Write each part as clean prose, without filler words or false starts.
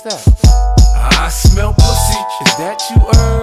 What's that? I smell pussy. Is that you,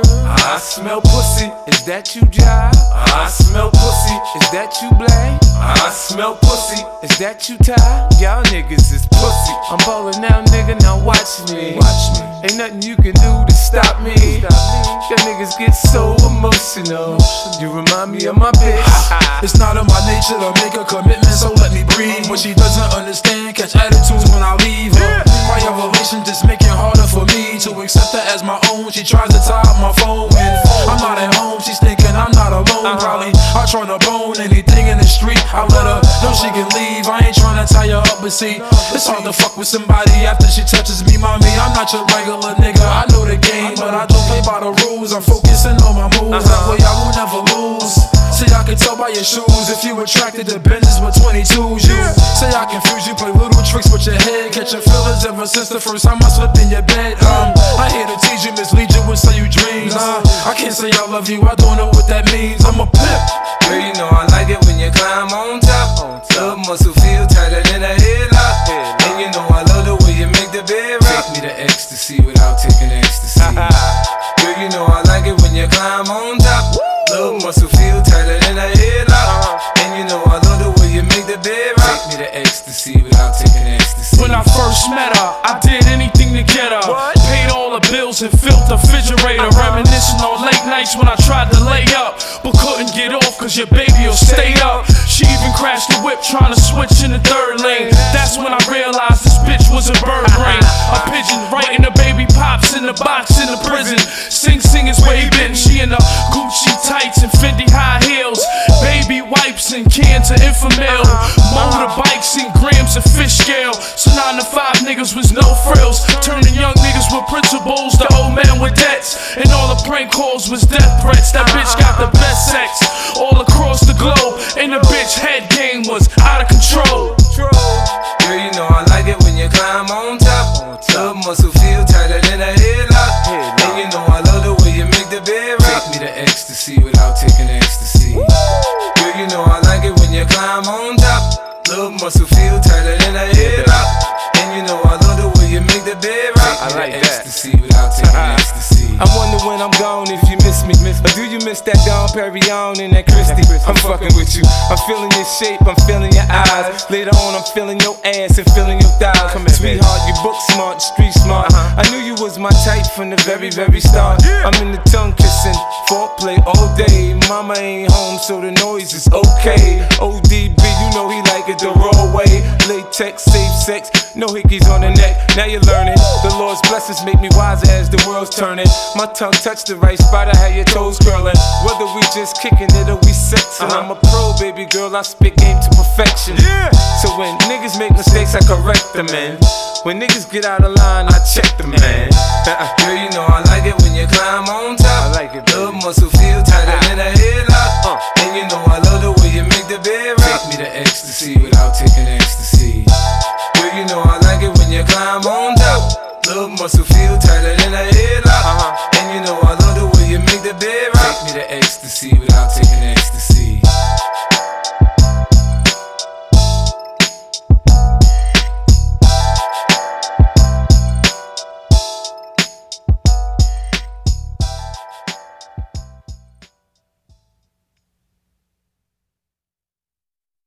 I smell pussy. Is that you, Jive? I smell pussy. Is that you, Blay? I smell pussy. Is that you, Ty? Y'all niggas is pussy. I'm ballin' now, nigga, now watch me. Watch me. Ain't nothing you can do to stop me. Y'all niggas get so emotional. You remind me of my bitch. It's not in my nature to make a commitment, so let me breathe. But she doesn't understand, catch attitudes when I leave her. My elevation just make it harder for me to accept her as my own. She tries to tie up my phone when I'm not at home. She's thinking I'm not alone. Probably I try to bone anything in the street. I let her know she can leave. I ain't trying to tie her up, but see, it's hard to fuck with somebody after she touches me, mommy. I'm not your regular nigga. I know the game, but I don't play by the rules. I'm focusing on my moves. That way I will never lose. See, I can tell by your shoes if you attracted to Benzes with 22s. You say I confuse you, play little tricks with your head, catch your feelings ever since the first time I slept in your bed. I here to tease you, mislead you, and sell you dreams. I can't say I love you, I don't know what that means. I'm a pimp. Girl, you know I like it when you climb on top. Love muscle feel tighter than a headlock. And you know I love the way you make the bed rock. Take me to ecstasy without taking ecstasy. Girl, you know I like it when you climb on top. Love muscle feel tighter than a headlock. And you know I love the way you make the bed rock. Take me to ecstasy without taking ecstasy. When I first met her, I did anything to get her. Paid all the bills and filled the refrigerator. Reminiscing on late nights when I tried to lay up, but couldn't get off cause your baby will stay up. She even crashed the whip trying to switch in the third lane. That's when I realized this bitch was a bird brain. A pigeon right in the baby pops in the box in the prison. Sing is waving. She in the Gucci tights and Fendi high heels. Baby wipes and cans of Infamil. Motorbikes and grams of fish scale. So 9 to 5 niggas was no frills. Turning young niggas with principles to old men with debts. And all the prank calls was death threats. That bitch got the best sex all across the globe. And the bitch head game was out of control. Girl, you know I like it when you climb on top. Love muscle feel tighter than a headlock. And you know I love the way you make the bed rock. Take me to ecstasy without taking ecstasy. Girl, you know I like it when you climb on top. Love muscle feel tighter than a headlock. And you know I love the way you make the bed rock. I like ecstasy without taking ecstasy. I wonder when I'm gone if you miss me. Or do you miss that Dom Perignon and that Christie? I'm fucking with you. I'm feeling your shape, I'm feeling your eyes. Later on, I'm feeling your ass and feeling your thighs. Sweetheart, you book smart, street smart. I knew you was my type from the very, very start. I'm in the tongue kissing, foreplay all day. Mama ain't home, so the noise is okay. ODB, you know he like it the raw way. Latex, safe sex, no hickeys on the neck. Now you're learning. The Lord's blessings make me wiser as the world's turning. My tongue touched the right spot, I had your toes curling. Whether we just kicking it or we sexing, I'm a pro, baby girl, I spit game to perfection. So when niggas make mistakes, I correct them, man. When niggas get out of line, I check them, man. Girl, you know I like it when you climb on top. I like it, baby. Love muscle feel tighter than a headlock. And you know I love the way you make the bed rock. Take me to ecstasy without taking ecstasy. Girl, you know I like it when you climb on top. Love muscle feel tighter than a headlock.